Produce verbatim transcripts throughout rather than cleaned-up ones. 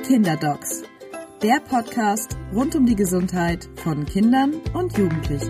Kinderdocs, der Podcast rund um die Gesundheit von Kindern und Jugendlichen.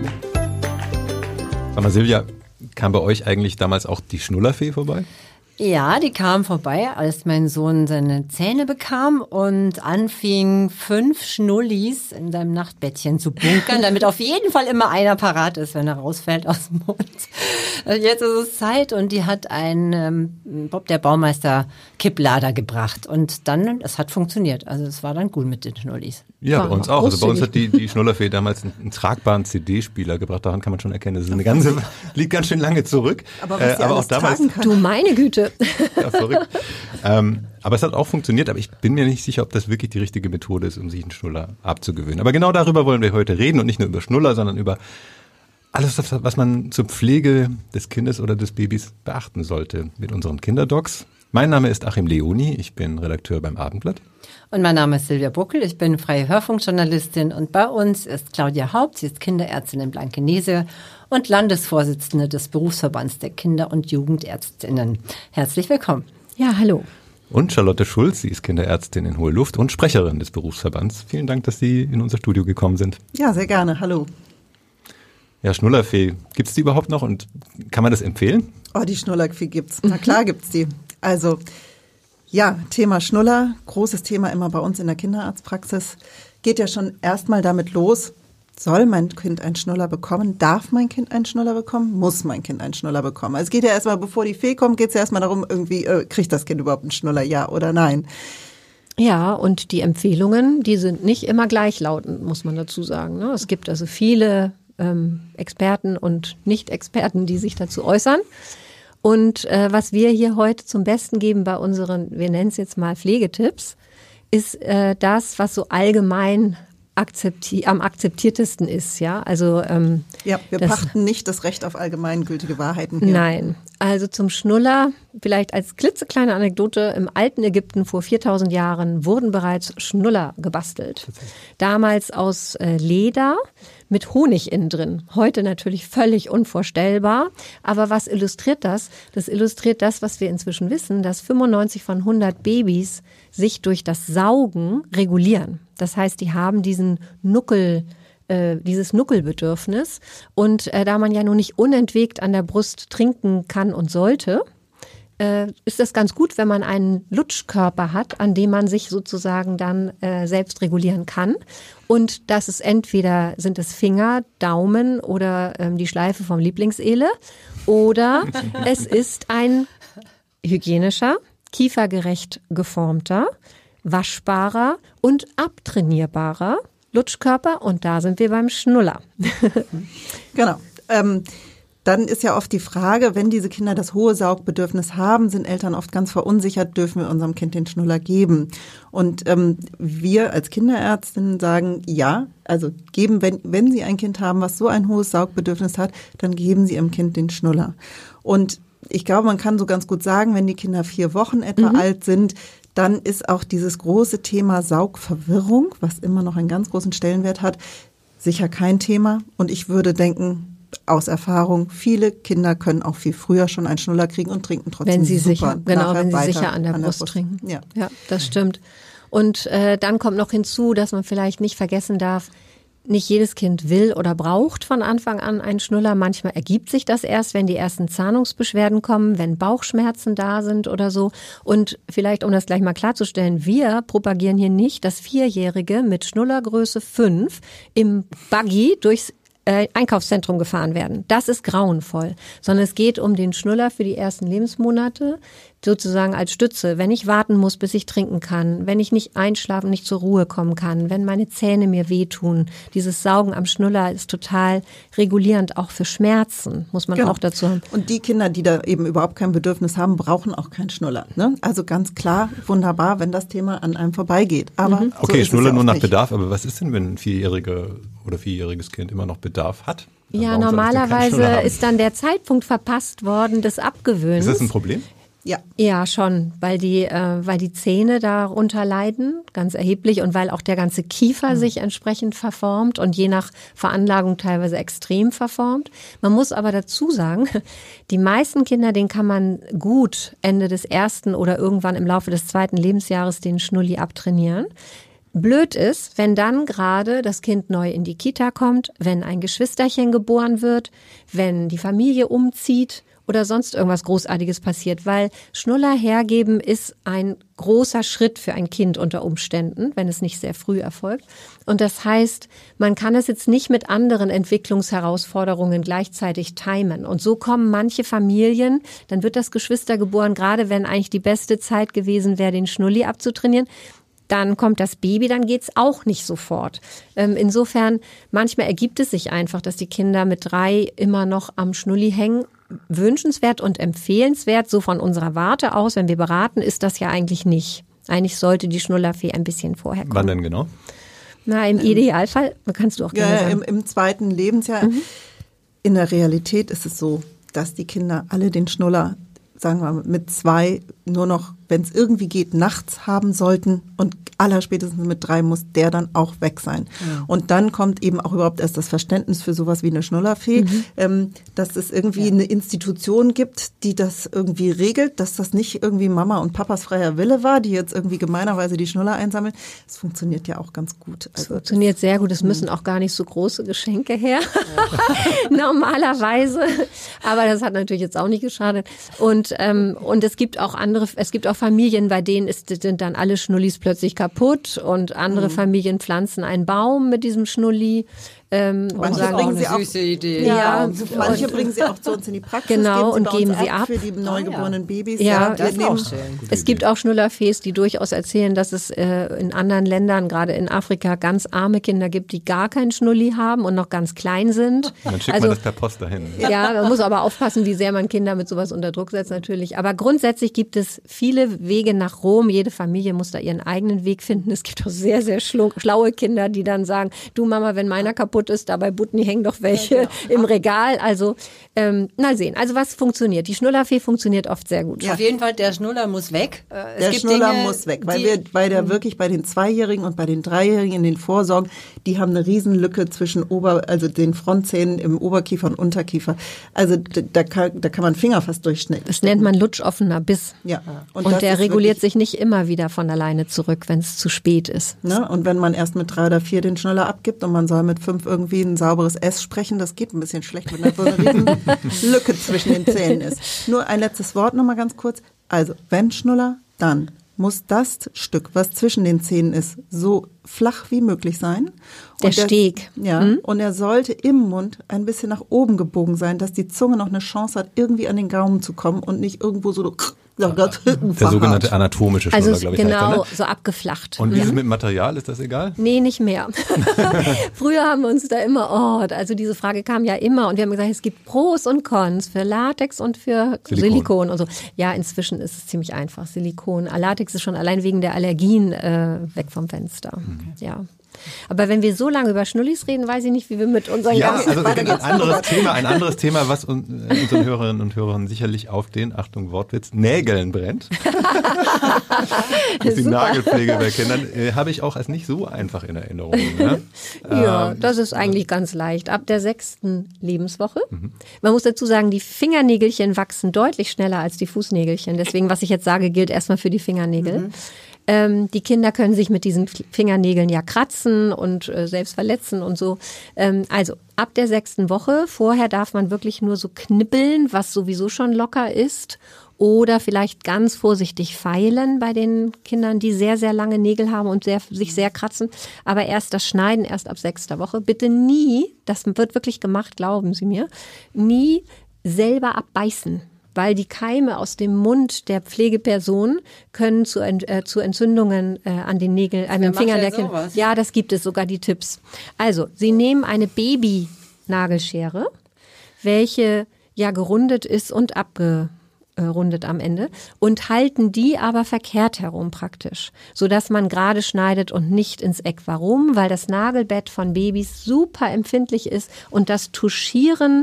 Sag mal, Silvia, kam bei euch eigentlich damals auch die Schnullerfee vorbei? Ja, die kam vorbei, als mein Sohn seine Zähne bekam und anfing, fünf Schnullis in seinem Nachtbettchen zu bunkern, damit auf jeden Fall immer einer parat ist, wenn er rausfällt aus dem Mund. Jetzt ist es Zeit und die hat ein ähm, Bob der Baumeister Kipplader gebracht und dann, es hat funktioniert. Also es war dann gut mit den Schnullis. Ja, bei uns auch. Also bei uns hat die, die Schnullerfee damals einen, einen tragbaren C D-Spieler gebracht. Daran kann man schon erkennen, das ist eine ganze, liegt ganz schön lange zurück. Aber was äh, aber auch damals. Du meine Güte. Ja, verrückt. ähm, aber es hat auch funktioniert, aber ich bin mir nicht sicher, ob das wirklich die richtige Methode ist, um sich einen Schnuller abzugewöhnen. Aber genau darüber wollen wir heute reden und nicht nur über Schnuller, sondern über alles, was man zur Pflege des Kindes oder des Babys beachten sollte mit unseren Kinderdocs. Mein Name ist Achim Leoni, ich bin Redakteur beim Abendblatt. Und mein Name ist Silvia Buckel, ich bin freie Hörfunkjournalistin und bei uns ist Claudia Haupt, sie ist Kinderärztin in Blankenese und Landesvorsitzende des Berufsverbands der Kinder- und Jugendärztinnen. Herzlich willkommen. Ja, hallo. Und Charlotte Schulz, sie ist Kinderärztin in Hohe Luft und Sprecherin des Berufsverbands. Vielen Dank, dass Sie in unser Studio gekommen sind. Ja, sehr gerne. Hallo. Ja, Schnullerfee, gibt es die überhaupt noch und kann man das empfehlen? Oh, die Schnullerfee gibt's. Na klar gibt's die. Also, ja, Thema Schnuller, großes Thema immer bei uns in der Kinderarztpraxis. Geht ja schon erstmal damit los, soll mein Kind einen Schnuller bekommen? Darf mein Kind einen Schnuller bekommen? Muss mein Kind einen Schnuller bekommen? Also es geht ja erstmal, bevor die Fee kommt, geht es ja erstmal darum, irgendwie, äh, kriegt das Kind überhaupt einen Schnuller, ja oder nein? Ja, und die Empfehlungen, die sind nicht immer gleichlautend, muss man dazu sagen. Es gibt also viele ähm, Experten und Nicht-Experten, die sich dazu äußern. Und äh, was wir hier heute zum Besten geben bei unseren, wir nennen es jetzt mal Pflegetipps, ist äh, das, was so allgemein akzepti- am akzeptiertesten ist, ja. Also ähm, ja, wir das, pachten nicht das Recht auf allgemeingültige Wahrheiten hier. Nein, also zum Schnuller, vielleicht als klitzekleine Anekdote, im alten Ägypten vor viertausend Jahren wurden bereits Schnuller gebastelt. Damals aus äh, Leder mit Honig innen drin. Heute natürlich völlig unvorstellbar. Aber was illustriert das? Das illustriert das, was wir inzwischen wissen, dass fünfundneunzig von hundert Babys sich durch das Saugen regulieren. Das heißt, die haben diesen Nuckel, äh, dieses Nuckelbedürfnis. Und äh, da man ja nun nicht unentwegt an der Brust trinken kann und sollte, äh, ist das ganz gut, wenn man einen Lutschkörper hat, an dem man sich sozusagen dann äh, selbst regulieren kann. Und das ist entweder sind es Finger, Daumen oder ähm, die Schleife vom Lieblingsele oder es ist ein hygienischer, kiefergerecht geformter, waschbarer und abtrainierbarer Lutschkörper. Und da sind wir beim Schnuller. Genau. Ähm, Dann ist ja oft die Frage, wenn diese Kinder das hohe Saugbedürfnis haben, sind Eltern oft ganz verunsichert, dürfen wir unserem Kind den Schnuller geben. Und ähm, wir als Kinderärztinnen sagen, ja, also geben, wenn, wenn Sie ein Kind haben, was so ein hohes Saugbedürfnis hat, dann geben Sie Ihrem Kind den Schnuller. Und ich glaube, man kann so ganz gut sagen, wenn die Kinder vier Wochen etwa mhm. alt sind, dann ist auch dieses große Thema Saugverwirrung, was immer noch einen ganz großen Stellenwert hat, sicher kein Thema. Und ich würde denken, aus Erfahrung, viele Kinder können auch viel früher schon einen Schnuller kriegen und trinken trotzdem wenn sie super. Sicher, genau, wenn sie sicher an der, an der Brust, Brust trinken. Ja, ja, das stimmt. Und äh, dann kommt noch hinzu, dass man vielleicht nicht vergessen darf, nicht jedes Kind will oder braucht von Anfang an einen Schnuller. Manchmal ergibt sich das erst, wenn die ersten Zahnungsbeschwerden kommen, wenn Bauchschmerzen da sind oder so. Und vielleicht, um das gleich mal klarzustellen, wir propagieren hier nicht, dass Vierjährige mit Schnullergröße fünf im Buggy durchs Einkaufszentrum gefahren werden. Das ist grauenvoll, sondern es geht um den Schnuller für die ersten Lebensmonate, sozusagen als Stütze, wenn ich warten muss, bis ich trinken kann, wenn ich nicht einschlafen, nicht zur Ruhe kommen kann, wenn meine Zähne mir wehtun. Dieses Saugen am Schnuller ist total regulierend, auch für Schmerzen, muss man genau. auch dazu haben. Und die Kinder, die da eben überhaupt kein Bedürfnis haben, brauchen auch keinen Schnuller. Ne? Also ganz klar, wunderbar, wenn das Thema an einem vorbeigeht. Aber mhm. so okay, ist Schnuller es ja nur nach nicht. Bedarf, aber was ist denn, wenn ein vierjähriger oder vierjähriges Kind immer noch Bedarf hat? Ja, normalerweise ist dann der Zeitpunkt verpasst worden des Abgewöhnens. Ist das ein Problem? Ja. Ja, schon, weil die, äh, weil die Zähne darunter leiden, ganz erheblich, und weil auch der ganze Kiefer mhm. sich entsprechend verformt und je nach Veranlagung teilweise extrem verformt. Man muss aber dazu sagen, die meisten Kinder, denen kann man gut Ende des ersten oder irgendwann im Laufe des zweiten Lebensjahres den Schnulli abtrainieren. Blöd ist, wenn dann gerade das Kind neu in die Kita kommt, wenn ein Geschwisterchen geboren wird, wenn die Familie umzieht oder sonst irgendwas Großartiges passiert, weil Schnuller hergeben ist ein großer Schritt für ein Kind unter Umständen, wenn es nicht sehr früh erfolgt. Und das heißt, man kann es jetzt nicht mit anderen Entwicklungsherausforderungen gleichzeitig timen. Und so kommen manche Familien, dann wird das Geschwister geboren, gerade wenn eigentlich die beste Zeit gewesen wäre, den Schnulli abzutrainieren. Dann kommt das Baby, dann geht's auch nicht sofort. Ähm, insofern, manchmal ergibt es sich einfach, dass die Kinder mit drei immer noch am Schnulli hängen. Wünschenswert und empfehlenswert, so von unserer Warte aus, wenn wir beraten, ist das ja eigentlich nicht. Eigentlich sollte die Schnullerfee ein bisschen vorher kommen. Wann denn genau? Na, im Idealfall, kannst du auch gerne ja, sagen. Im, im zweiten Lebensjahr. Mhm. In der Realität ist es so, dass die Kinder alle den Schnuller, sagen wir mal, mit zwei nur noch, wenn es irgendwie geht, nachts haben sollten und allerspätestens mit drei muss der dann auch weg sein. Ja. Und dann kommt eben auch überhaupt erst das Verständnis für sowas wie eine Schnullerfee, mhm. ähm, dass es irgendwie ja. eine Institution gibt, die das irgendwie regelt, dass das nicht irgendwie Mama und Papas freier Wille war, die jetzt irgendwie gemeinerweise die Schnuller einsammeln. Das funktioniert ja auch ganz gut. Also, das funktioniert sehr gut. Es müssen auch gar nicht so große Geschenke her, ja. normalerweise. Aber das hat natürlich jetzt auch nicht geschadet. Und, ähm, und es gibt auch andere, es gibt auch Familien, bei denen ist, sind dann alle Schnullis plötzlich kaputt und andere mhm. Familien pflanzen einen Baum mit diesem Schnulli. Ähm, manche und sagen, bringen sie eine auch, süße Idee. Ja, ja, manche und, bringen sie auch zu uns in die Praxis, genau, geben sie und geben sie ab ab für die neugeborenen ah, ja. Babys. Ja, ja das ist auch schön. Es gibt auch Schnullerfees, die durchaus erzählen, dass es äh, in anderen Ländern, gerade in Afrika, ganz arme Kinder gibt, die gar keinen Schnulli haben und noch ganz klein sind. Und dann schickt also, man das per Post dahin. Ja, man muss aber aufpassen, wie sehr man Kinder mit sowas unter Druck setzt natürlich. Aber grundsätzlich gibt es viele Wege nach Rom. Jede Familie muss da ihren eigenen Weg finden. Es gibt auch sehr, sehr schlaue Kinder, die dann sagen, du Mama, wenn meiner kaputt ist, dabei Butni hängen doch welche im Regal. Also ähm, mal sehen. Also was funktioniert? Die Schnullerfee funktioniert oft sehr gut. Ja. Auf jeden Fall, der Schnuller muss weg. Äh, es der gibt Schnuller Dinge, muss weg, weil wir bei der wirklich bei den Zweijährigen und bei den Dreijährigen in den Vorsorgen, die haben eine Riesenlücke zwischen Ober, also den Frontzähnen im Oberkiefer und Unterkiefer. Also da kann, da kann man Finger fast durchschneiden. Das nennt man lutschoffener Biss. Ja. Und, und der reguliert wirklich, sich nicht immer wieder von alleine zurück, wenn es zu spät ist. Ne? Und wenn man erst mit drei oder vier den Schnuller abgibt und man soll mit fünf irgendwie ein sauberes S sprechen, das geht ein bisschen schlecht, wenn da so eine riesen Lücke zwischen den Zähnen ist. Nur ein letztes Wort noch mal ganz kurz. Also, wenn Schnuller, dann muss das Stück, was zwischen den Zähnen ist, so flach wie möglich sein. Der, der Steg. Ja, hm? Und er sollte im Mund ein bisschen nach oben gebogen sein, dass die Zunge noch eine Chance hat, irgendwie an den Gaumen zu kommen und nicht irgendwo so... Ja, der sogenannte anatomische Schnuller, also glaube ich. Genau, heißt er, ne? so abgeflacht. Und wie ist es mhm. mit Material? Ist das egal? Nee, nicht mehr. Früher haben wir uns da immer, oh, also diese Frage kam ja immer und wir haben gesagt, es gibt Pros und Cons für Latex und für Silikon, Silikon und so. Ja, inzwischen ist es ziemlich einfach, Silikon. Latex ist schon allein wegen der Allergien äh, weg vom Fenster. Mhm. Ja. Aber wenn wir so lange über Schnullis reden, weiß ich nicht, wie wir mit unseren ja, Gästen also ein anderes Thema, ein anderes Thema, was unseren Hörerinnen und Hörern sicherlich auf den, Achtung Wortwitz, Nägeln brennt. Das ist die Nagelpflege bei Kindern, äh, habe ich auch als nicht so einfach in Erinnerung. Ne? Ja, ähm, das ist eigentlich ganz leicht. Ab der sechsten Lebenswoche. Mhm. Man muss dazu sagen, die Fingernägelchen wachsen deutlich schneller als die Fußnägelchen. Deswegen, was ich jetzt sage, gilt erstmal für die Fingernägel. Mhm. Ähm, die Kinder können sich mit diesen Fingernägeln ja kratzen und äh, selbst verletzen und so. Ähm, also ab der sechsten Woche, vorher darf man wirklich nur so knippeln, was sowieso schon locker ist. Oder vielleicht ganz vorsichtig feilen bei den Kindern, die sehr, sehr lange Nägel haben und sehr, sich sehr kratzen. Aber erst das Schneiden, erst ab sechster Woche. Bitte nie, das wird wirklich gemacht, glauben Sie mir, nie selber abbeißen. Weil die Keime aus dem Mund der Pflegeperson können zu, äh, zu Entzündungen äh, an den Nägeln, an den Fingern der Kinder. Ja, das gibt es sogar, die Tipps. Also, Sie nehmen eine Baby-Nagelschere, welche ja gerundet ist und abgerundet am Ende und halten die aber verkehrt herum praktisch, sodass man gerade schneidet und nicht ins Eck. Warum? Weil das Nagelbett von Babys super empfindlich ist und das Tuschieren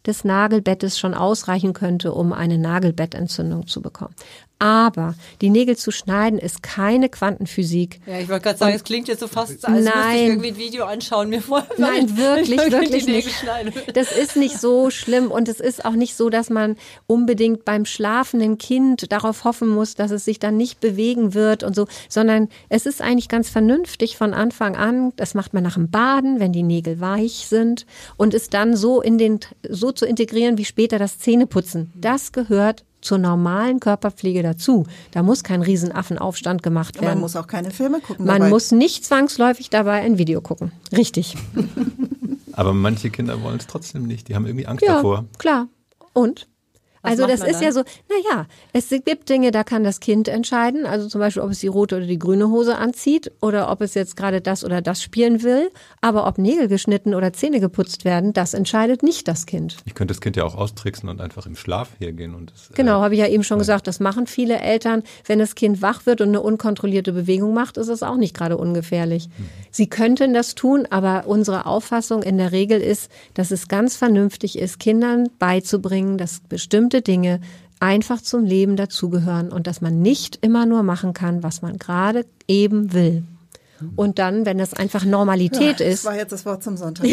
des Nagelbettes schon ausreichen könnte, um eine Nagelbettentzündung zu bekommen. Aber die Nägel zu schneiden ist keine Quantenphysik. Ja, ich wollte gerade sagen, es klingt jetzt so fast, als Nein. müsste ich irgendwie ein Video anschauen mir vorher. Nein, wirklich, wirklich nicht. Schneiden. Das ist nicht so schlimm und es ist auch nicht so, dass man unbedingt beim schlafenden Kind darauf hoffen muss, dass es sich dann nicht bewegen wird und so, sondern es ist eigentlich ganz vernünftig von Anfang an. Das macht man nach dem Baden, wenn die Nägel weich sind und es dann so in den, so zu integrieren wie später das Zähneputzen. Das gehört zur normalen Körperpflege dazu. Da muss kein Riesenaffenaufstand gemacht werden. Man muss auch keine Filme gucken Man dabei. muss nicht zwangsläufig dabei ein Video gucken. Richtig. Aber manche Kinder wollen es trotzdem nicht. Die haben irgendwie Angst Ja, davor. klar. Und? Was Also macht das man ist dann? ja so, naja, es gibt Dinge, da kann das Kind entscheiden, also zum Beispiel, ob es die rote oder die grüne Hose anzieht oder ob es jetzt gerade das oder das spielen will, aber ob Nägel geschnitten oder Zähne geputzt werden, das entscheidet nicht das Kind. Ich könnte das Kind ja auch austricksen und einfach im Schlaf hergehen. Und das, Genau, äh, habe ich ja eben schon gesagt, das machen viele Eltern. Wenn das Kind wach wird und eine unkontrollierte Bewegung macht, ist es auch nicht gerade ungefährlich. Mhm. Sie könnten das tun, aber unsere Auffassung in der Regel ist, dass es ganz vernünftig ist, Kindern beizubringen, dass bestimmte Dinge einfach zum Leben dazugehören und dass man nicht immer nur machen kann, was man gerade eben will. Und dann, wenn das einfach Normalität ja, ist. Das war jetzt das Wort zum Sonntag.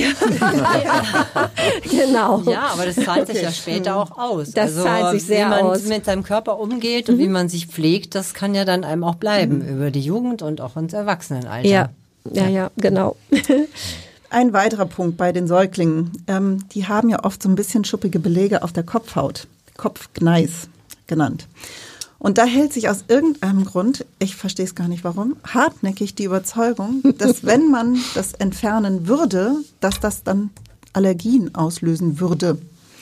Genau. Ja, aber das zahlt sich ja später auch aus. Das also, zahlt sich sehr wie man aus. mit seinem Körper umgeht und mhm. wie man sich pflegt, das kann ja dann einem auch bleiben mhm. über die Jugend und auch ins Erwachsenenalter. Ja, ja, ja, genau. Ein weiterer Punkt bei den Säuglingen. Ähm, die haben ja oft so ein bisschen schuppige Belege auf der Kopfhaut. Kopfgneis genannt. Und da hält sich aus irgendeinem Grund, ich verstehe es gar nicht warum, hartnäckig die Überzeugung, dass wenn man das entfernen würde, dass das dann Allergien auslösen würde.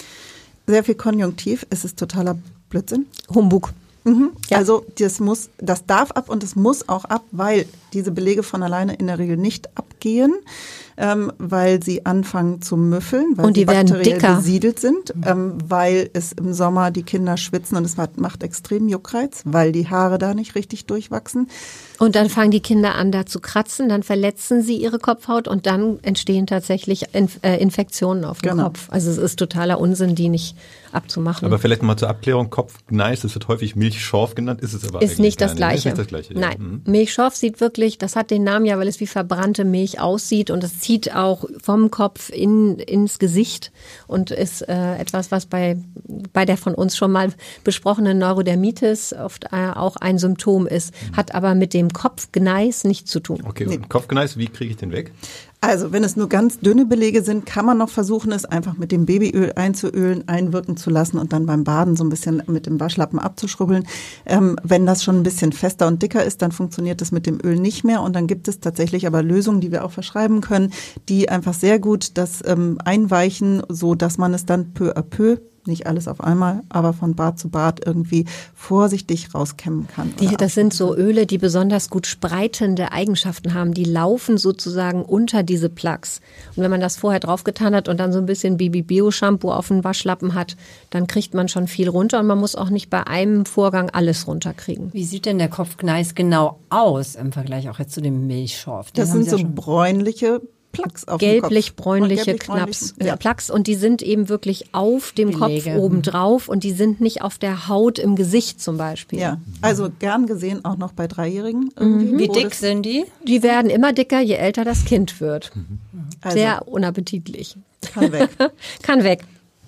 Sehr viel Konjunktiv, es ist totaler Blödsinn. Humbug. Mhm. Ja. Also das muss, das darf ab und es muss auch ab, weil diese Belege von alleine in der Regel nicht abgehen, ähm, weil sie anfangen zu müffeln, weil und die sie bakteriell werden dicker. besiedelt sind, ähm, weil es im Sommer die Kinder schwitzen und es macht, macht extrem Juckreiz, weil die Haare da nicht richtig durchwachsen. Und dann fangen die Kinder an, da zu kratzen, dann verletzen sie ihre Kopfhaut und dann entstehen tatsächlich Inf- äh, Infektionen auf dem Genau. Kopf. Also es ist totaler Unsinn, die nicht abzumachen. Aber vielleicht mal zur Abklärung, Kopfgneis, das wird häufig Milchschorf genannt, ist es aber ist eigentlich nicht gar das nicht. Gleiche. Ist nicht das Gleiche. Ja. Nein, Mhm. Milchschorf sieht wirklich, das hat den Namen ja, weil es wie verbrannte Milch aussieht und es zieht auch vom Kopf in, ins Gesicht und ist äh, etwas, was bei, bei der von uns schon mal besprochenen Neurodermitis oft äh, auch ein Symptom ist, mhm. hat aber mit dem Kopfgneis nichts zu tun. Okay, Nee. und Kopfgneis, wie kriege ich den weg? Also wenn es nur ganz dünne Belege sind, kann man noch versuchen, es einfach mit dem Babyöl einzuölen, einwirken zu lassen und dann beim Baden so ein bisschen mit dem Waschlappen abzuschrubbeln. Ähm, wenn das schon ein bisschen fester und dicker ist, dann funktioniert das mit dem Öl nicht mehr und dann gibt es tatsächlich aber Lösungen, die wir auch verschreiben können, die einfach sehr gut das ähm, einweichen, so dass man es dann peu à peu, nicht alles auf einmal, aber von Bad zu Bad irgendwie vorsichtig rauskämmen kann. Die, das sind so Öle, die besonders gut spreitende Eigenschaften haben. Die laufen sozusagen unter diese Plaques. Und wenn man das vorher draufgetan hat und dann so ein bisschen B B Bio-Shampoo auf den Waschlappen hat, dann kriegt man schon viel runter und man muss auch nicht bei einem Vorgang alles runterkriegen. Wie sieht denn der Kopfgneis genau aus im Vergleich auch jetzt zu dem Milchschorf? Den Das haben sind Sie ja so schon- bräunliche Plaques auf dem Kopf. Gelblich-bräunliche Gelblich-bräunlichen, Knaps, ja. äh, Plaques und die sind eben wirklich auf dem Belege. Kopf oben drauf und die sind nicht auf der Haut im Gesicht zum Beispiel. Ja, also gern gesehen auch noch bei Dreijährigen. Irgendwie, Wie wo dick das- sind die? Die werden immer dicker, je älter das Kind wird. Also, Sehr unappetitlich. kann weg. Kann weg.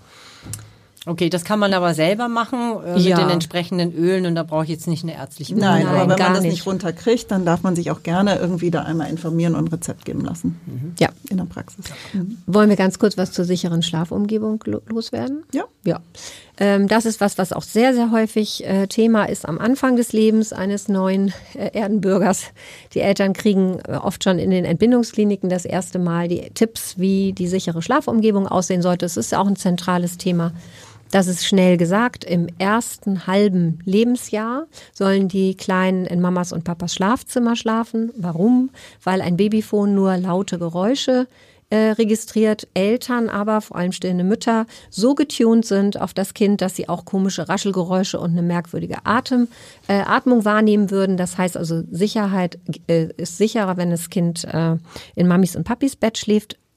Okay, das kann man aber selber machen äh, Ja. mit den entsprechenden Ölen und da brauche ich jetzt nicht eine ärztliche Nein, Nein, aber wenn gar man das nicht. nicht runterkriegt, dann darf man sich auch gerne irgendwie da einmal informieren und ein Rezept geben lassen. Ja. In der Praxis. Mhm. Wollen wir ganz kurz was zur sicheren Schlafumgebung lo- loswerden? Ja. Ja. Ähm, das ist was, was auch sehr, sehr häufig äh, Thema ist am Anfang des Lebens eines neuen äh, Erdenbürgers. Die Eltern kriegen äh, oft schon in den Entbindungskliniken das erste Mal die Tipps, wie die sichere Schlafumgebung aussehen sollte. Es ist auch ein zentrales Thema. Das ist schnell gesagt. Im ersten halben Lebensjahr sollen die Kleinen in Mamas und Papas Schlafzimmer schlafen. Warum? Weil ein Babyphon nur laute Geräusche äh, registriert. Eltern aber, vor allem stillende Mütter, so getuned sind auf das Kind, dass sie auch komische Raschelgeräusche und eine merkwürdige Atem, äh, Atmung wahrnehmen würden. Das heißt also, Sicherheit äh, ist sicherer, wenn das Kind äh, in Mamis und Papis Bett schläft.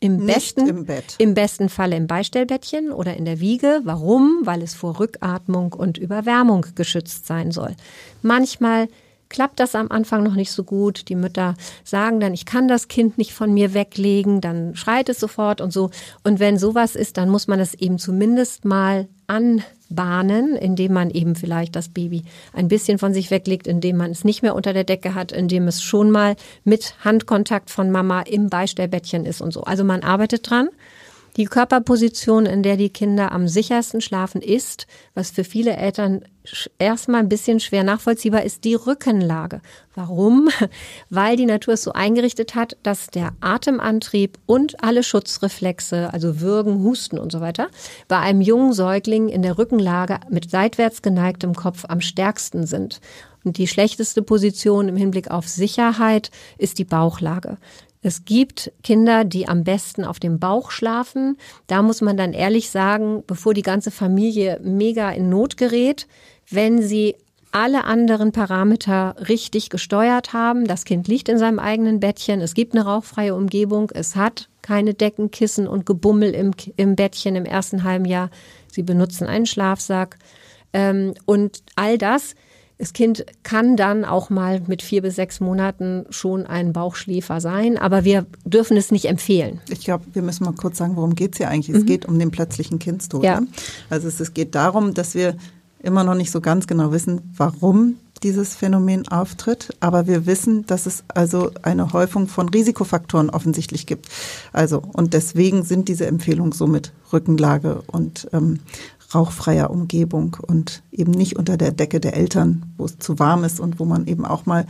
Im Nicht besten, im Bett. Im besten Falle im Beistellbettchen oder in der Wiege. Warum? Weil es vor Rückatmung und Überwärmung geschützt sein soll. Manchmal klappt das am Anfang noch nicht so gut. Die Mütter sagen dann, ich kann das Kind nicht von mir weglegen, dann schreit es sofort und so. Und wenn sowas ist, dann muss man das eben zumindest mal anbahnen, indem man eben vielleicht das Baby ein bisschen von sich weglegt, indem man es nicht mehr unter der Decke hat, indem es schon mal mit Handkontakt von Mama im Beistellbettchen ist und so. Also man arbeitet dran. Die Körperposition, in der die Kinder am sichersten schlafen, ist, was für viele Eltern erstmal ein bisschen schwer nachvollziehbar ist, die Rückenlage. Warum? Weil die Natur es so eingerichtet hat, dass der Atemantrieb und alle Schutzreflexe, also Würgen, Husten und so weiter, bei einem jungen Säugling in der Rückenlage mit seitwärts geneigtem Kopf am stärksten sind. Und die schlechteste Position im Hinblick auf Sicherheit ist die Bauchlage. Es gibt Kinder, die am besten auf dem Bauch schlafen. Da muss man dann ehrlich sagen, bevor die ganze Familie mega in Not gerät, wenn sie alle anderen Parameter richtig gesteuert haben, das Kind liegt in seinem eigenen Bettchen, es gibt eine rauchfreie Umgebung, es hat keine Decken, Kissen und Gebummel im, im Bettchen im ersten halben Jahr, sie benutzen einen Schlafsack ähm, und all das. Das Kind kann dann auch mal mit vier bis sechs Monaten schon ein Bauchschläfer sein, aber wir dürfen es nicht empfehlen. Ich glaube, wir müssen mal kurz sagen, worum geht es hier eigentlich? Mhm. Es geht um den plötzlichen Kindstod. Ja. Ne? Also es, es geht darum, dass wir immer noch nicht so ganz genau wissen, warum dieses Phänomen auftritt, aber wir wissen, dass es also eine Häufung von Risikofaktoren offensichtlich gibt. Also und deswegen sind diese Empfehlungen so mit Rückenlage und ähm, rauchfreier Umgebung und eben nicht unter der Decke der Eltern, wo es zu warm ist und wo man eben auch mal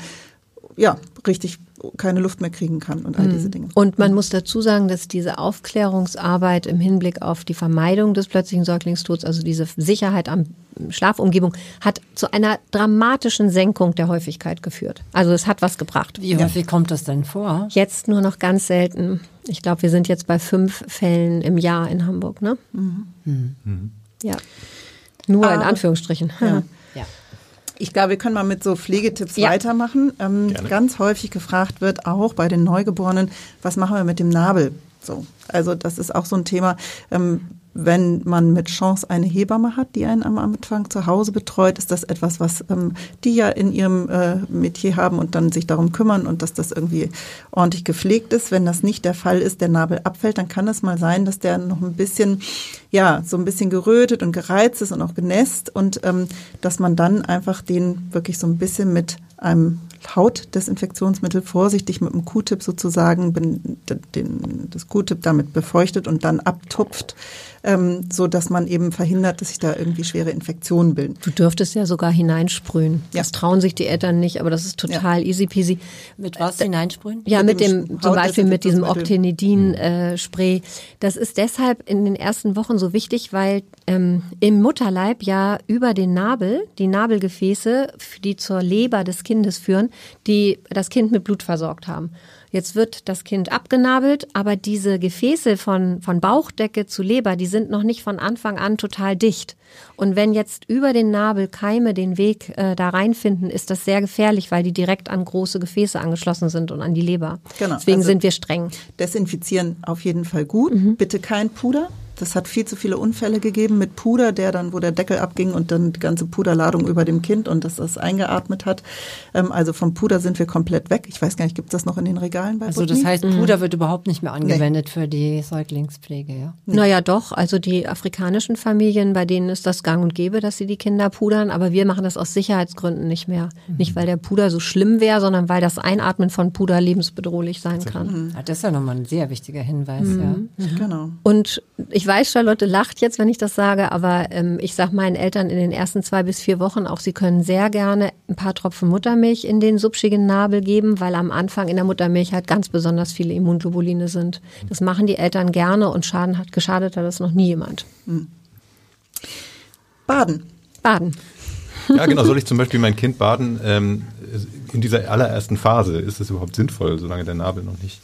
ja richtig keine Luft mehr kriegen kann und all diese Dinge. Und man muss dazu sagen, dass diese Aufklärungsarbeit im Hinblick auf die Vermeidung des plötzlichen Säuglingstods, also diese Sicherheit am Schlafumgebung, hat zu einer dramatischen Senkung der Häufigkeit geführt. Also es hat was gebracht. Wie häufig kommt das denn vor? Jetzt nur noch ganz selten. Ich glaube, wir sind jetzt bei fünf Fällen im Jahr in Hamburg, ne? Mhm. Mhm. Ja, nur ah, in Anführungsstrichen. Ja. Ja. Ich glaube, wir können mal mit so Pflegetipps Ja. weitermachen. Ähm, ganz häufig gefragt wird, auch bei den Neugeborenen, was machen wir mit dem Nabel? So, also das ist auch so ein Thema. Ähm, wenn man mit Chance eine Hebamme hat, die einen am Anfang zu Hause betreut, ist das etwas, was ähm, die ja in ihrem äh, Metier haben und dann sich darum kümmern und dass das irgendwie ordentlich gepflegt ist. Wenn das nicht der Fall ist, der Nabel abfällt, dann kann es mal sein, dass der noch ein bisschen, ja, so ein bisschen gerötet und gereizt ist und auch genässt und ähm, dass man dann einfach den wirklich so ein bisschen mit einem Hautdesinfektionsmittel vorsichtig mit einem Q-Tip sozusagen den, den, das Q-Tip damit befeuchtet und dann abtupft, ähm, so dass man eben verhindert, dass sich da irgendwie schwere Infektionen bilden. Du dürftest ja sogar hineinsprühen. Ja. Das trauen sich die Eltern nicht, aber das ist total ja. easy peasy. Mit was hineinsprühen? Ja, Mit mit dem dem, zum Beispiel mit diesem Hautdesinfektionsmittel. Octinidin-Spray. Das ist deshalb in den ersten Wochen so wichtig, weil ähm, im Mutterleib ja über den Nabel, die Nabelgefäße, die zur Leber des Kindes führen, die das Kind mit Blut versorgt haben. Jetzt wird das Kind abgenabelt, aber diese Gefäße von, von Bauchdecke zu Leber, die sind noch nicht von Anfang an total dicht. Und wenn jetzt über den Nabel Keime den Weg äh, da reinfinden, ist das sehr gefährlich, weil die direkt an große Gefäße angeschlossen sind und an die Leber. Genau, Deswegen also sind wir streng. Desinfizieren auf jeden Fall gut. Mhm. Bitte kein Puder. Das hat viel zu viele Unfälle gegeben mit Puder, der dann, wo der Deckel abging und dann die ganze Puderladung über dem Kind und das das eingeatmet hat. Ähm, also vom Puder sind wir komplett weg. Ich weiß gar nicht, gibt es das noch in den Regalen bei Also Botni? das heißt, Puder wird überhaupt nicht mehr angewendet Nee. für die Säuglingspflege, ja? Nee. Naja, doch. Also die afrikanischen Familien, bei denen ist das gang und gäbe, dass sie die Kinder pudern. Aber wir machen das aus Sicherheitsgründen nicht mehr. Mhm. Nicht, weil der Puder so schlimm wäre, sondern weil das Einatmen von Puder lebensbedrohlich sein kann. Mhm. Ja, das ist ja nochmal ein sehr wichtiger Hinweis, Mhm. ja. Mhm. Genau. Und ich weiß, Charlotte lacht jetzt, wenn ich das sage, aber ähm, ich sage meinen Eltern in den ersten zwei bis vier Wochen auch, sie können sehr gerne ein paar Tropfen Muttermilch in den subschigen Nabel geben, weil am Anfang in der Muttermilch halt ganz besonders viele Immunglobuline sind. Das machen die Eltern gerne und schaden hat, geschadet hat das noch nie jemand. Mhm. Baden. Baden. Ja, genau. Soll ich zum Beispiel mein Kind baden? Ähm, in dieser allerersten Phase ist es überhaupt sinnvoll, solange der Nabel noch nicht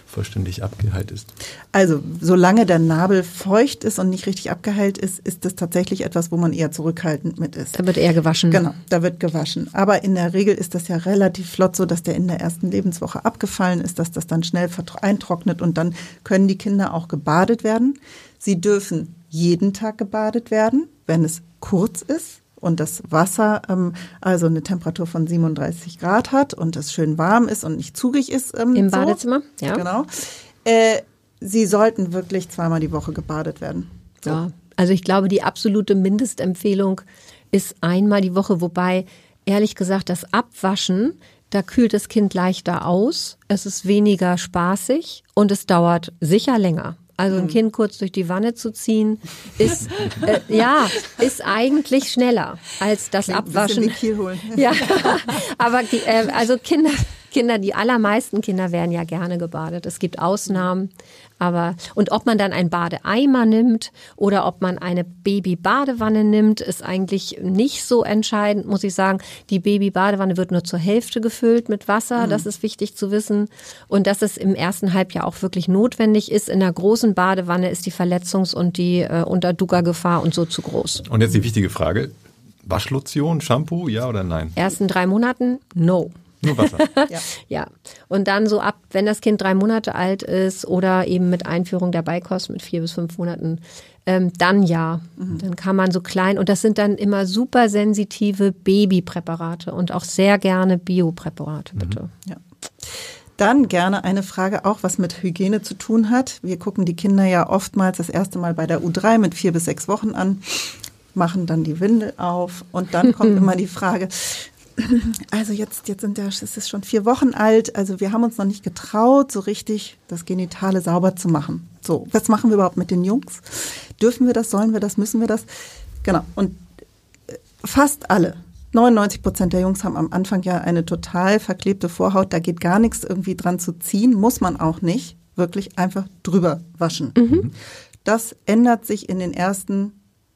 vollständig abgeheilt ist? Also solange der Nabel feucht ist und nicht richtig abgeheilt ist, ist das tatsächlich etwas, wo man eher zurückhaltend mit ist. Da wird eher gewaschen. Genau, da wird gewaschen. Aber in der Regel ist das ja relativ flott so, dass der in der ersten Lebenswoche abgefallen ist, dass das dann schnell eintrocknet und dann können die Kinder auch gebadet werden. Sie dürfen jeden Tag gebadet werden, wenn es kurz ist und das Wasser ähm, also eine Temperatur von siebenunddreißig Grad hat und es schön warm ist und nicht zugig ist. Ähm, Im so. Badezimmer, ja. Genau. Äh, sie sollten wirklich zweimal die Woche gebadet werden. So. Ja, also ich glaube, die absolute Mindestempfehlung ist einmal die Woche, wobei ehrlich gesagt das Abwaschen, da kühlt das Kind leichter aus, es ist weniger spaßig und es dauert sicher länger. Also ein Kind kurz durch die Wanne zu ziehen, ist äh, ja ist eigentlich schneller als das Klingt Abwaschen. ein bisschen wie Kiel holen. Ja, aber die, äh, also Kinder, Kinder, die allermeisten Kinder werden ja gerne gebadet. Es gibt Ausnahmen, aber und ob man dann einen Badeeimer nimmt oder ob man eine Baby-Badewanne nimmt, ist eigentlich nicht so entscheidend, muss ich sagen. Die Baby-Badewanne wird nur zur Hälfte gefüllt mit Wasser, mhm. das ist wichtig zu wissen. Und dass es im ersten Halbjahr auch wirklich notwendig ist. In der großen Badewanne ist die Verletzungs- und die äh, Unterduggergefahr und so zu groß. Und jetzt die wichtige Frage, Waschlotion, Shampoo, ja oder nein? Ersten drei Monaten, no. Nur Wasser. Ja. Ja, und dann so ab, wenn das Kind drei Monate alt ist oder eben mit Einführung der Beikost mit vier bis fünf Monaten, ähm, dann ja. Mhm. Dann kann man so klein, und das sind dann immer super sensitive Babypräparate und auch sehr gerne Biopräparate, bitte. Mhm. Ja. Dann gerne eine Frage auch, was mit Hygiene zu tun hat. Wir gucken die Kinder ja oftmals das erste Mal bei der U drei mit vier bis sechs Wochen an, machen dann die Windel auf und dann kommt immer die Frage, also jetzt, jetzt sind ja, es ist schon vier Wochen alt, also wir haben uns noch nicht getraut, so richtig das Genitale sauber zu machen. So, was machen wir überhaupt mit den Jungs? Dürfen wir das, sollen wir das, müssen wir das? Genau, und fast alle, neunundneunzig Prozent der Jungs haben am Anfang ja eine total verklebte Vorhaut, da geht gar nichts irgendwie dran zu ziehen, muss man auch nicht, wirklich einfach drüber waschen. Mhm. Das ändert sich in den ersten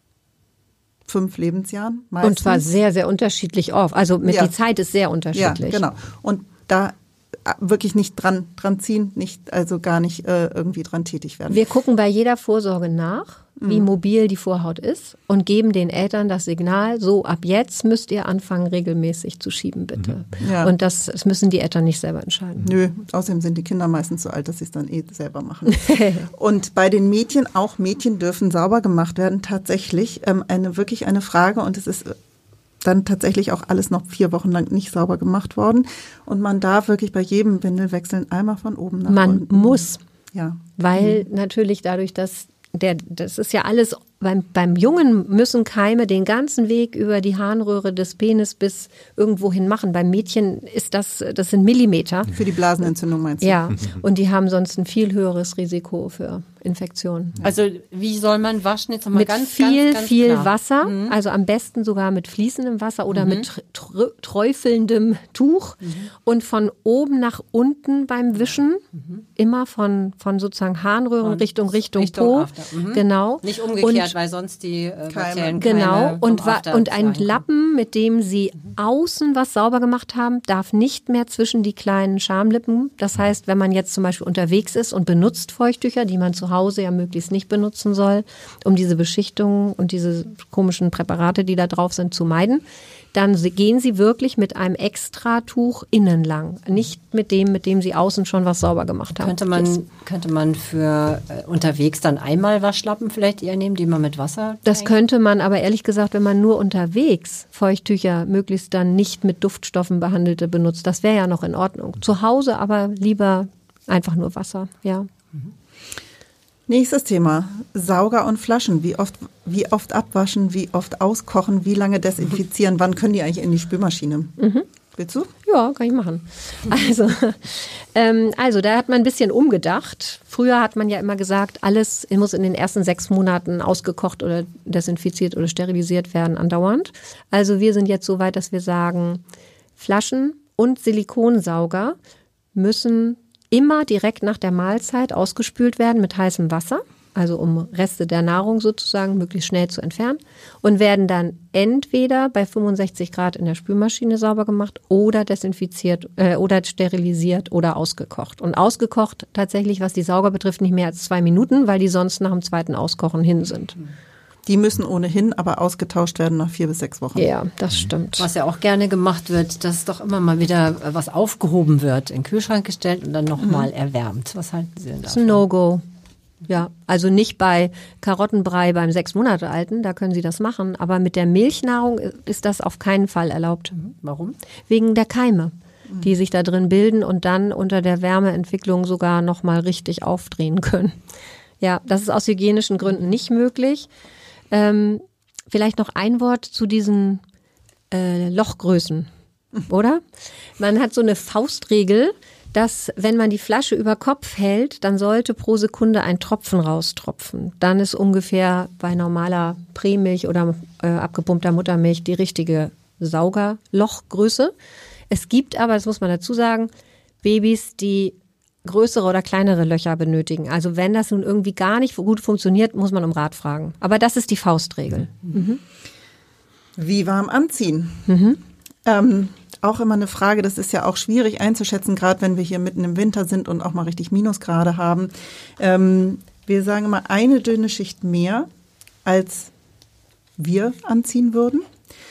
fünf Lebensjahren meistens. Und zwar sehr, sehr unterschiedlich oft. Also mit ja. die Zeit ist sehr unterschiedlich. Ja, genau. Und da wirklich nicht dran, dran ziehen, nicht, also gar nicht äh, irgendwie dran tätig werden. Wir gucken bei jeder Vorsorge nach, wie mhm. mobil die Vorhaut ist und geben den Eltern das Signal, so ab jetzt müsst ihr anfangen, regelmäßig zu schieben, bitte. Mhm. Ja. Und das, das müssen die Eltern nicht selber entscheiden. Nö, außerdem sind die Kinder meistens so alt, dass sie es dann eh selber machen. Und bei den Mädchen, auch Mädchen dürfen sauber gemacht werden, tatsächlich ähm, eine wirklich eine Frage, und es ist dann tatsächlich auch alles noch vier Wochen lang nicht sauber gemacht worden. Und man darf wirklich bei jedem Windelwechseln einmal von oben nach man unten. Man muss, ja. weil mhm. natürlich dadurch, dass der, das ist ja alles, beim, beim Jungen müssen Keime den ganzen Weg über die Harnröhre des Penis bis irgendwo hin machen. Beim Mädchen ist das, das sind Millimeter. Für die Blasenentzündung meinst du? Ja, und die haben sonst ein viel höheres Risiko für Infektionen. Also wie soll man waschen? Jetzt noch mal mit ganz, viel, ganz, ganz viel klar. Wasser, mhm. also am besten sogar mit fließendem Wasser oder mhm. mit tr- träufelndem Tuch mhm. und von oben nach unten beim Wischen, mhm. immer von, von sozusagen Harnröhren und Richtung Richtung, Richtung Po. After. Mhm. Genau. Nicht umgekehrt, und weil sonst die äh, Keime. Genau, und, wa- und ein Lappen, Lappen, mit dem Sie mhm. außen was sauber gemacht haben, darf nicht mehr zwischen die kleinen Schamlippen. Das heißt, wenn man jetzt zum Beispiel unterwegs ist und benutzt Feuchttücher, die man zu Hause ja möglichst nicht benutzen soll, um diese Beschichtung und diese komischen Präparate, die da drauf sind, zu meiden, dann gehen Sie wirklich mit einem Extratuch innen lang, nicht mit dem, mit dem Sie außen schon was sauber gemacht haben. Könnte man, könnte man für äh, unterwegs dann einmal Waschlappen vielleicht eher nehmen, die man mit Wasser Das trägt? könnte man aber ehrlich gesagt, wenn man nur unterwegs Feuchttücher möglichst dann nicht mit Duftstoffen behandelte benutzt, das wäre ja noch in Ordnung. Zu Hause aber lieber einfach nur Wasser, ja. Mhm. Nächstes Thema, Sauger und Flaschen. Wie oft, wie oft abwaschen, wie oft auskochen, wie lange desinfizieren, wann können die eigentlich in die Spülmaschine? Mhm. Willst du? Ja, kann ich machen. Also, ähm, also da hat man ein bisschen umgedacht. Früher hat man ja immer gesagt, alles muss in den ersten sechs Monaten ausgekocht oder desinfiziert oder sterilisiert werden andauernd. Also wir sind jetzt so weit, dass wir sagen, Flaschen und Silikonsauger müssen immer direkt nach der Mahlzeit ausgespült werden mit heißem Wasser. also um Reste der Nahrung sozusagen möglichst schnell zu entfernen und werden dann entweder bei fünfundsechzig Grad in der Spülmaschine sauber gemacht oder desinfiziert äh, oder sterilisiert oder ausgekocht. Und ausgekocht tatsächlich, was die Sauger betrifft, nicht mehr als zwei Minuten, weil die sonst nach dem zweiten Auskochen hin sind. Die müssen ohnehin aber ausgetauscht werden nach vier bis sechs Wochen. Ja, das stimmt. Was ja auch gerne gemacht wird, dass doch immer mal wieder was aufgehoben wird, in den Kühlschrank gestellt und dann nochmal mhm. erwärmt. Was halten Sie denn davon? Das ist ein No-Go. Ja, also nicht bei Karottenbrei beim sechs Monate alten, da können Sie das machen. Aber mit der Milchnahrung ist das auf keinen Fall erlaubt. Warum? Wegen der Keime, die sich da drin bilden und dann unter der Wärmeentwicklung sogar nochmal richtig aufdrehen können. Ja, das ist aus hygienischen Gründen nicht möglich. Ähm, vielleicht noch ein Wort zu diesen äh, Lochgrößen, oder? Man hat so eine Faustregel, dass wenn man die Flasche über Kopf hält, dann sollte pro Sekunde ein Tropfen raustropfen. Dann ist ungefähr bei normaler Prämilch oder äh, abgepumpter Muttermilch die richtige Saugerlochgröße. Es gibt aber, das muss man dazu sagen, Babys, die größere oder kleinere Löcher benötigen. Also wenn das nun irgendwie gar nicht gut funktioniert, muss man um Rat fragen. Aber das ist die Faustregel. Mhm. Wie warm anziehen? Mhm. Ähm, auch immer eine Frage, das ist ja auch schwierig einzuschätzen, gerade wenn wir hier mitten im Winter sind und auch mal richtig Minusgrade haben. Ähm, wir sagen immer eine dünne Schicht mehr, als wir anziehen würden.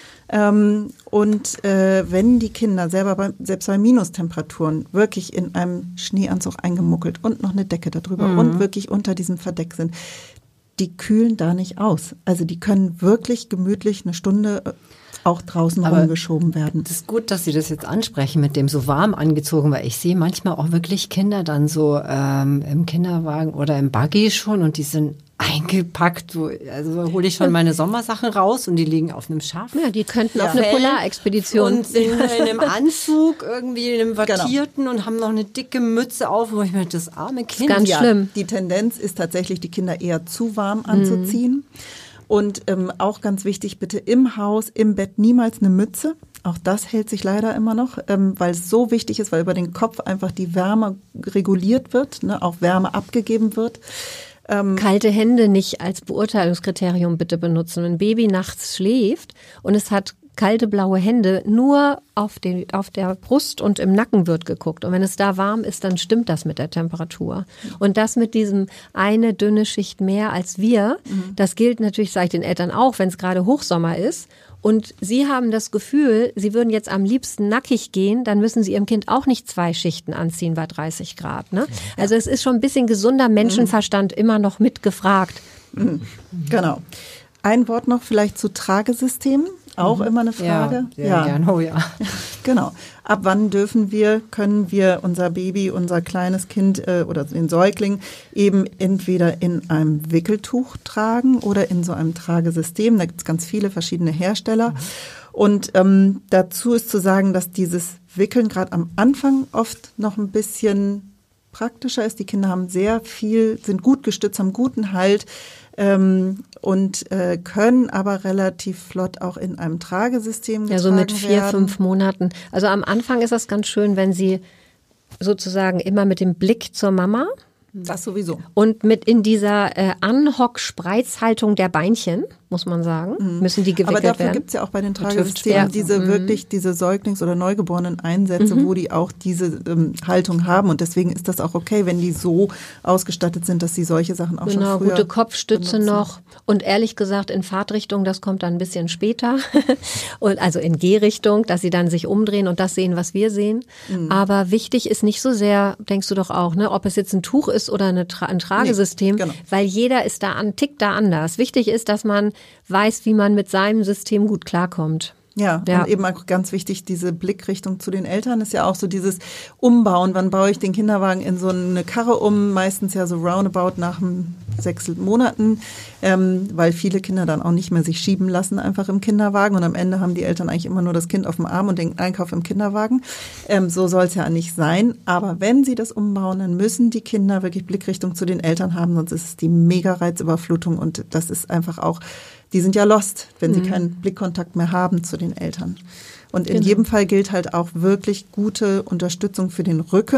Ähm, und äh, wenn die Kinder selber bei, selbst bei Minustemperaturen wirklich in einem Schneeanzug eingemuckelt und noch eine Decke darüber mhm. und wirklich unter diesem Verdeck sind, die kühlen da nicht aus. Also die können wirklich gemütlich eine Stunde auch draußen Aber rumgeschoben werden. Das ist gut, dass Sie das jetzt ansprechen mit dem so warm angezogen, weil ich sehe manchmal auch wirklich Kinder dann so ähm, im Kinderwagen oder im Buggy schon und die sind eingepackt. So, also hole ich schon meine Sommersachen raus und die liegen auf einem Schaf. Ja, die könnten ja. auf eine Polarexpedition. Und sind in einem Anzug, irgendwie in einem wattierten genau. und haben noch eine dicke Mütze auf, wo ich mir das arme Kind... Ganz ja, schlimm. Die Tendenz ist tatsächlich, die Kinder eher zu warm anzuziehen. Mhm. Und ähm, auch ganz wichtig, bitte im Haus, im Bett niemals eine Mütze. Auch das hält sich leider immer noch, ähm, weil es so wichtig ist, weil über den Kopf einfach die Wärme reguliert wird, ne, auch Wärme abgegeben wird. Ähm, Kalte Hände nicht als Beurteilungskriterium bitte benutzen. Wenn ein Baby nachts schläft und es hat kalte blaue Hände, nur auf, den, auf der Brust und im Nacken wird geguckt. Und wenn es da warm ist, dann stimmt das mit der Temperatur. Und das mit diesem eine dünne Schicht mehr als wir, mhm. das gilt natürlich, sage ich den Eltern auch, wenn es gerade Hochsommer ist. Und sie haben das Gefühl, sie würden jetzt am liebsten nackig gehen, dann müssen sie ihrem Kind auch nicht zwei Schichten anziehen bei dreißig Grad. Ne? Ja. Also es ist schon ein bisschen gesunder Menschenverstand mhm. immer noch mitgefragt. Mhm. Genau. Ein Wort noch vielleicht zu Tragesystemen. Auch mhm. immer eine Frage. Ja, sehr ja. gern. Oh ja. Genau. Ab wann dürfen wir, können wir unser Baby, unser kleines Kind äh, oder den Säugling eben entweder in einem Wickeltuch tragen oder in so einem Tragesystem. Da gibt es ganz viele verschiedene Hersteller. Mhm. Und ähm, dazu ist zu sagen, dass dieses Wickeln gerade am Anfang oft noch ein bisschen praktischer ist. Die Kinder haben sehr viel, sind gut gestützt, haben guten Halt. Ähm, und äh, können aber relativ flott auch in einem Tragesystem getragen werden. Ja, so mit vier, werden. fünf Monaten. Also am Anfang ist das ganz schön, wenn Sie sozusagen immer mit dem Blick zur Mama. Das sowieso. Und mit in dieser äh, Anhock-Spreizhaltung der Beinchen, muss man sagen, mhm. müssen die gewickelt werden. Aber dafür gibt es ja auch bei den Tragesystemen diese mhm. wirklich diese Säuglings- oder Neugeborenen-Einsätze, mhm. wo die auch diese ähm, Haltung haben. Und deswegen ist das auch okay, wenn die so ausgestattet sind, dass sie solche Sachen auch genau, schon früher gute Kopfstütze benutzen. noch. Und ehrlich gesagt, in Fahrtrichtung, das kommt dann ein bisschen später. und also in Gehrichtung, dass sie dann sich umdrehen und das sehen, was wir sehen. Mhm. Aber wichtig ist nicht so sehr, denkst du doch auch, ne, ob es jetzt ein Tuch ist oder eine Tra- ein Tragesystem, nee, genau. weil jeder ist da an, tickt da anders. Wichtig ist, dass man weiß, wie man mit seinem System gut klarkommt. Ja, ja, und eben auch ganz wichtig, diese Blickrichtung zu den Eltern ist ja auch so dieses Umbauen. Wann baue ich den Kinderwagen in so eine Karre um? Meistens ja so roundabout nach sechs Monaten, ähm, weil viele Kinder dann auch nicht mehr sich schieben lassen einfach im Kinderwagen. Und am Ende haben die Eltern eigentlich immer nur das Kind auf dem Arm und den Einkauf im Kinderwagen. Ähm, so soll es ja nicht sein. Aber wenn sie das umbauen, dann müssen die Kinder wirklich Blickrichtung zu den Eltern haben, sonst ist es die Mega-Reizüberflutung. Und das ist einfach auch, die sind ja lost, wenn sie mhm. keinen Blickkontakt mehr haben zu den Eltern. Und in genau. jedem Fall gilt halt auch wirklich gute Unterstützung für den Rücken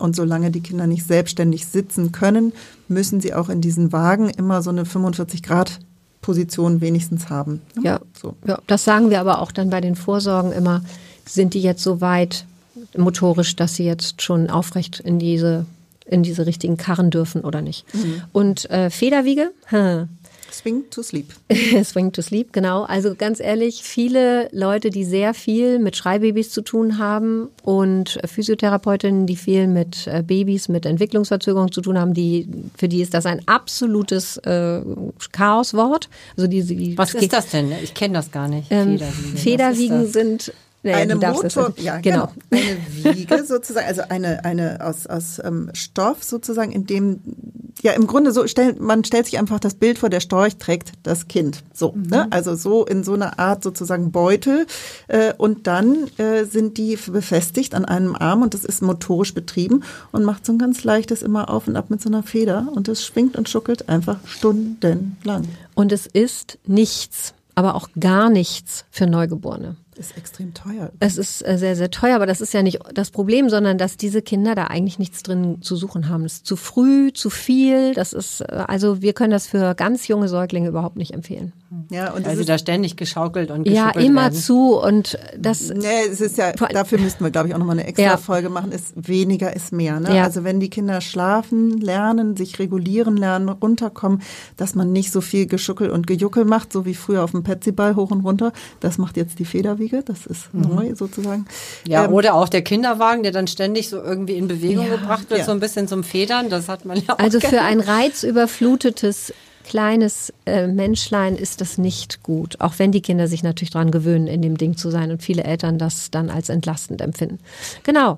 Und solange die Kinder nicht selbstständig sitzen können, müssen sie auch in diesen Wagen immer so eine fünfundvierzig Grad Position wenigstens haben. Ja, so. Ja, das sagen wir aber auch dann bei den Vorsorgen immer, sind die jetzt so weit motorisch, dass sie jetzt schon aufrecht in diese, in diese richtigen Karren dürfen oder nicht. Mhm. Und äh, Federwiege, hm. Swing to sleep. Swing to sleep, genau. Also ganz ehrlich, viele Leute, die sehr viel mit Schreibabys zu tun haben und Physiotherapeutinnen, die viel mit Babys mit Entwicklungsverzögerung zu tun haben, die, für die ist das ein absolutes äh, Chaoswort. Also die, die, Was ist das denn? Ich kenne das gar nicht. Ähm, Federwiegen, Federwiegen sind... Naja, eine Motor, das, ja, genau. genau. Eine Wiege sozusagen, also eine, eine aus, aus ähm, Stoff sozusagen, in dem, ja, im Grunde so, stell, man stellt sich einfach das Bild vor, der Storch trägt das Kind. So, mhm. ne? Also so in so einer Art sozusagen Beutel. Äh, und dann äh, sind die befestigt an einem Arm und das ist motorisch betrieben und macht so ein ganz leichtes immer auf und ab mit so einer Feder und das schwingt und schuckelt einfach stundenlang. Und es ist nichts, aber auch gar nichts für Neugeborene. Ist extrem teuer. Es ist sehr, sehr teuer, aber das ist ja nicht das Problem, sondern dass diese Kinder da eigentlich nichts drin zu suchen haben. Das ist zu früh, zu viel. Das ist, also wir können das für ganz junge Säuglinge überhaupt nicht empfehlen. Ja, und weil sie da ständig geschaukelt und geschuppelt Ja, immer werden. zu und das. Nee, es ist ja, dafür müssten wir, glaube ich, auch nochmal eine extra ja. Folge machen. Ist weniger ist mehr. Ne? Ja. Also wenn die Kinder schlafen, lernen, sich regulieren lernen, runterkommen, dass man nicht so viel Geschuckel und Gejuckel macht, so wie früher auf dem Petsyball hoch und runter. Das macht jetzt die Federwiege. Das ist mhm. neu sozusagen. Ja, ähm, oder auch der Kinderwagen, der dann ständig so irgendwie in Bewegung ja. gebracht wird, ja. so ein bisschen zum Federn. Das hat man ja auch. Also für ein reizüberflutetes kleines äh, Menschlein ist das nicht gut, auch wenn die Kinder sich natürlich daran gewöhnen, in dem Ding zu sein und viele Eltern das dann als entlastend empfinden. Genau.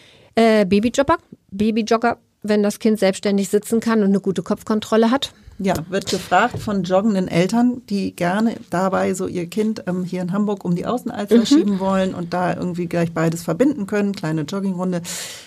Äh, Babyjogger, Babyjogger, wenn das Kind selbstständig sitzen kann und eine gute Kopfkontrolle hat. Ja, wird gefragt von joggenden Eltern, die gerne dabei so ihr Kind ähm, hier in Hamburg um die Außenalster mhm. schieben wollen und da irgendwie gleich beides verbinden können, kleine Joggingrunde.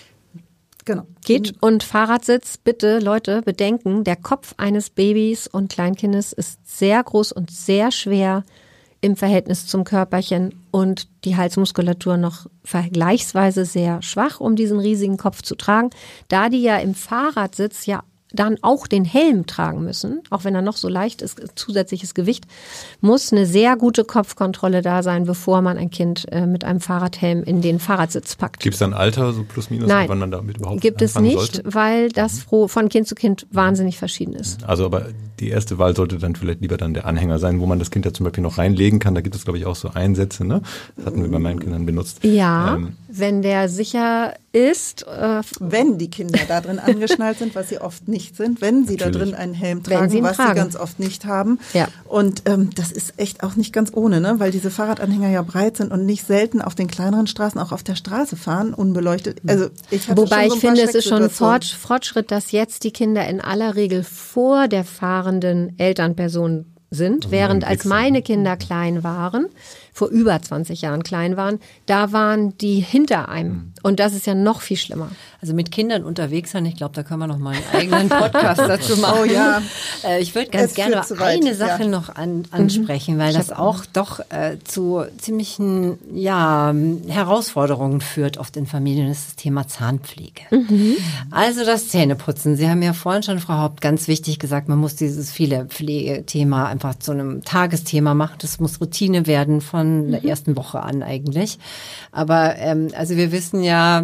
Genau. Geht und Fahrradsitz, bitte Leute bedenken, der Kopf eines Babys und Kleinkindes ist sehr groß und sehr schwer im Verhältnis zum Körperchen und die Halsmuskulatur noch vergleichsweise sehr schwach, um diesen riesigen Kopf zu tragen. Da die ja im Fahrradsitz ja dann auch den Helm tragen müssen, auch wenn er noch so leicht ist, zusätzliches Gewicht, muss eine sehr gute Kopfkontrolle da sein, bevor man ein Kind äh, mit einem Fahrradhelm in den Fahrradsitz packt. Gibt es da ein Alter, so plus minus, Nein, wann man damit überhaupt gibt es nicht, sollte? Weil das mhm. von Kind zu Kind wahnsinnig verschieden ist. Also aber die erste Wahl sollte dann vielleicht lieber dann der Anhänger sein, wo man das Kind ja zum Beispiel noch reinlegen kann. Da gibt es, glaube ich, auch so Einsätze, ne? Das hatten wir bei meinen Kindern benutzt. Ja, ähm, wenn der sicher ist. Äh, wenn die Kinder da drin angeschnallt sind, was sie oft nicht sind, wenn sie Natürlich. da drin einen Helm tragen, sie was tragen. sie ganz oft nicht haben. Ja. Und ähm, das ist echt auch nicht ganz ohne, ne? Weil diese Fahrradanhänger ja breit sind und nicht selten auf den kleineren Straßen auch auf der Straße fahren, unbeleuchtet. Also ich hatte Wobei schon so ich ein paar finde, es ist schon ein Fortschritt, dass jetzt die Kinder in aller Regel vor der fahrenden Elternperson sind, also während als meine Kinder klein waren, vor über zwanzig Jahren klein waren, da waren die hinter einem. Und das ist ja noch viel schlimmer. Also mit Kindern unterwegs sein, ich glaube, da können wir noch mal einen eigenen Podcast dazu machen. Oh ja. Äh, ich würde ganz Es gerne führt zu eine weit, Sache ja. noch an, ansprechen, weil das auch doch äh, zu ziemlichen ja, Herausforderungen führt oft in Familien. Das ist das Thema Zahnpflege. Mhm. Also das Zähneputzen. Sie haben ja vorhin schon, Frau Haupt, ganz wichtig gesagt, man muss dieses viele Pflegethema einfach zu einem Tagesthema machen. Das muss Routine werden von der ersten Woche an eigentlich. Aber ähm, also wir wissen ja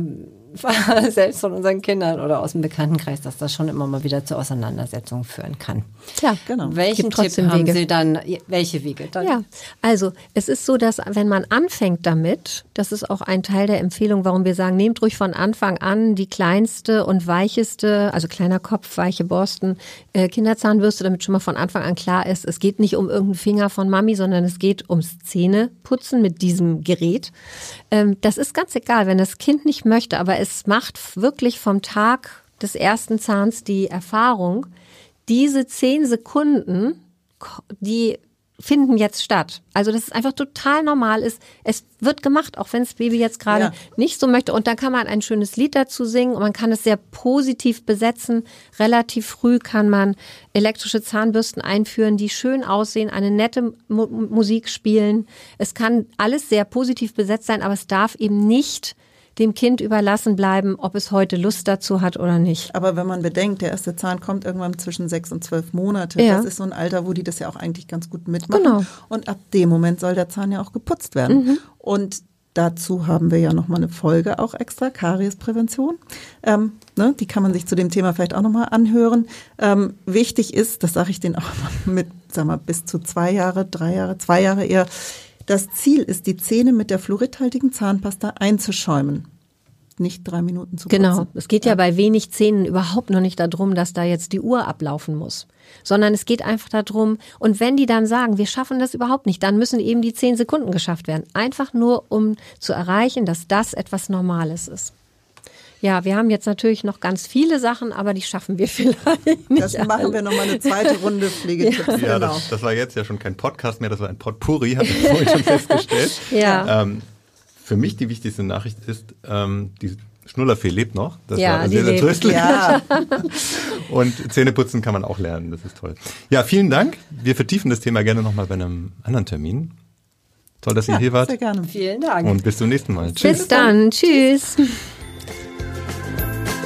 selbst von unseren Kindern oder aus dem Bekanntenkreis, dass das schon immer mal wieder zu Auseinandersetzungen führen kann. Tja, genau. Welchen Tipp haben Wege. Sie dann, welche Wege dann? Ja, also es ist so, dass wenn man anfängt damit, das ist auch ein Teil der Empfehlung, warum wir sagen, nehmt ruhig von Anfang an die kleinste und weicheste, also kleiner Kopf, weiche Borsten, äh, Kinderzahnbürste, damit schon mal von Anfang an klar ist, es geht nicht um irgendeinen Finger von Mami, sondern es geht ums Zähneputzen mit diesem Gerät. Ähm, das ist ganz egal, wenn das Kind nicht möchte, aber es Es macht wirklich vom Tag des ersten Zahns die Erfahrung, diese zehn Sekunden, die finden jetzt statt. Also dass es einfach total normal ist. Es wird gemacht, auch wenn das Baby jetzt gerade ja. nicht so möchte. Und dann kann man ein schönes Lied dazu singen und man kann es sehr positiv besetzen. Relativ früh kann man elektrische Zahnbürsten einführen, die schön aussehen, eine nette Mu- Musik spielen. Es kann alles sehr positiv besetzt sein, aber es darf eben nicht dem Kind überlassen bleiben, ob es heute Lust dazu hat oder nicht. Aber wenn man bedenkt, der erste Zahn kommt irgendwann zwischen sechs und zwölf Monate. Ja. Das ist so ein Alter, wo die das ja auch eigentlich ganz gut mitmachen. Genau. Und ab dem Moment soll der Zahn ja auch geputzt werden. Mhm. Und dazu haben wir ja nochmal eine Folge auch extra, Kariesprävention. Ähm, ne, die kann man sich zu dem Thema vielleicht auch nochmal anhören. Ähm, wichtig ist, das sage ich denen auch mal mit, sag mal, bis zu zwei Jahre, drei Jahre, zwei Jahre eher. Das Ziel ist, die Zähne mit der fluoridhaltigen Zahnpasta einzuschäumen. Nicht drei Minuten zu putzen. Genau. Es geht ja bei wenig Zähnen überhaupt noch nicht darum, dass da jetzt die Uhr ablaufen muss. Sondern es geht einfach darum, und wenn die dann sagen, wir schaffen das überhaupt nicht, dann müssen eben die zehn Sekunden geschafft werden. Einfach nur, um zu erreichen, dass das etwas Normales ist. Ja, wir haben jetzt natürlich noch ganz viele Sachen, aber die schaffen wir vielleicht nicht. Das machen alle. Wir nochmal eine zweite Runde Pflegetipps. Ja, ja genau. das, das war jetzt ja schon kein Podcast mehr, das war ein Potpourri, habe ich vorhin schon festgestellt. Ja. Ähm, Für mich die wichtigste Nachricht ist, ähm, die Schnullerfee lebt noch. Das ja, war die sehr, sehr lebt. tröstlich. Ja. Und Zähneputzen kann man auch lernen, das ist toll. Ja, vielen Dank. Wir vertiefen das Thema gerne nochmal bei einem anderen Termin. Toll, dass Ja, ihr hier wart. sehr gerne. Vielen Dank. Und bis zum nächsten Mal. Tschüss. Bis dann. Tschüss.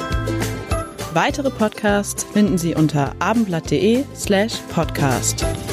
Weitere Podcasts finden Sie unter abendblatt.de slash podcast.